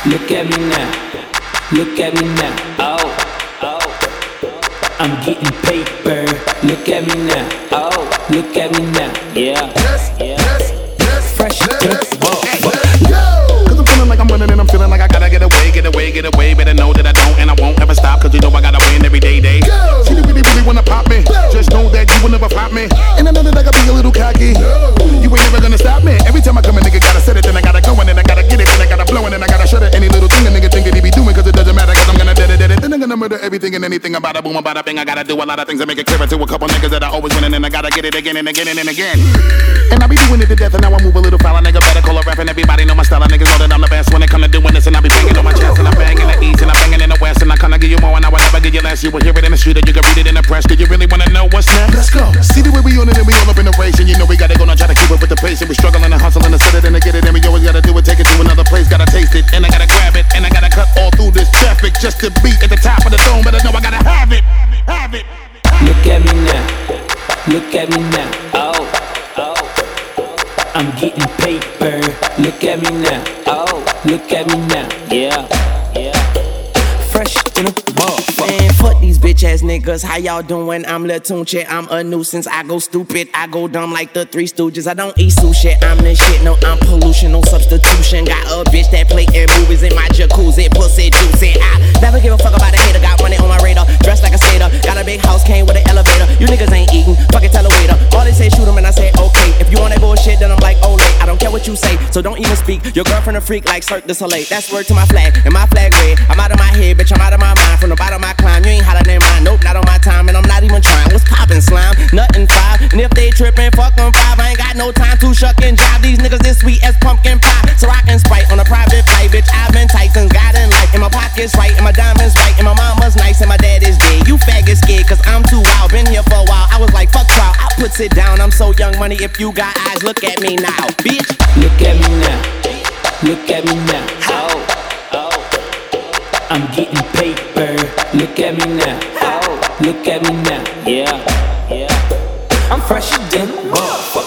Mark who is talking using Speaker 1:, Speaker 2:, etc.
Speaker 1: Look at me now. Look at me now. Oh, oh. I'm getting paper. Look at me now. Oh, look at me now. Yeah, yeah. Fresh to the ball.
Speaker 2: Cause I'm feeling like I'm running and I'm feeling like I gotta get away, get away, get away. Better know that I don't and I won't ever stop. Cause you know I gotta win every day. See, you really wanna pop me. Just know that you will never flop me. And I know that I gotta be a little cocky. You ain't never gonna stop me. Every time I come a nigga gotta set it, then I gotta go and then I gotta get it, then I gotta blow and then I gotta shut it. Any little thing a nigga think he be doing, cause it doesn't matter, cause I'm gonna dead it. Then I'm gonna murder everything and anything about a boom, about a bing. I gotta do a lot of things to make it clearer to a couple niggas that I always win, and then I gotta get it again and again and again. And I be doing it to death, and now I move a little foul. A nigga better call a rap, and everybody know my style. Niggas know that I'm the best when it come to doing this, and I be banging on my chest, and I'm banging the east, and I'm banging in the west, and I kinda give you more, and I will never give you less. You will hear it in the street, or you can read it in the press. Do you really wanna know what's next? Let's go. See the way we on it, and we all up in the race, and you know we gotta go now, try to keep up with the pace, and we struggling and hustling to set it and to get it, and we always gotta do it, take it to another place, gotta taste it, and I gotta grab it, and I gotta cut all through this traffic just to be at the top of the dome, but I know I gotta have it, have it.
Speaker 1: Look at me now. Look at me now. Oh, oh. I'm getting paper. Look at me now. Oh, look at me now. Yeah, yeah. Fresh in the ball.
Speaker 3: Man, fuck these bitch ass niggas. How y'all doing? I'm Lil Tunchi. I'm a nuisance. I go stupid. I go dumb like the Three Stooges. I don't eat sushi. I'm the shit. No, I'm pollution. No substitution. Got a bitch that play in movies in my jacuzzi. Pussy juicy. I never give a fuck about a hater. Got money on my radar. Dressed like a skater. Got a big house. Came with an elevator. You niggas ain't eating. Fucking tell a waiter. All they say shoot 'em and I say okay. If you want that bullshit, then I'm like ole. I don't care what you say. So don't even speak. Your girlfriend a freak like Cirque du Soleil. That's word to my flag. And my flag red. I'm out of my head, bitch. I'm out of my mind. From the bottom I climb. You ain't hotter than mine. Nope, not on my time. And I'm not even trying. What's poppin', slime? Nothing five. And if they trippin', fuck them five. I ain't got no time to shuck and jive. These niggas this sweet as pumpkin pie. So I can Sprite on a private flight. Bitch, I've been Tyson, God in life. And my pocket's right. And my diamonds right. And my mama's nice. And my dad is dead. You faggot scared. Cause I'm too wild. Been here for a while. I was like, fuck trial. I puts it down. I'm so young money. If you got eyes, look at me now. Bitch.
Speaker 1: Look at me now. Look at me now. Oh, oh. I'm getting paper. Look at me now. Oh, look at me now. Yeah, yeah. I'm fresher than a ball.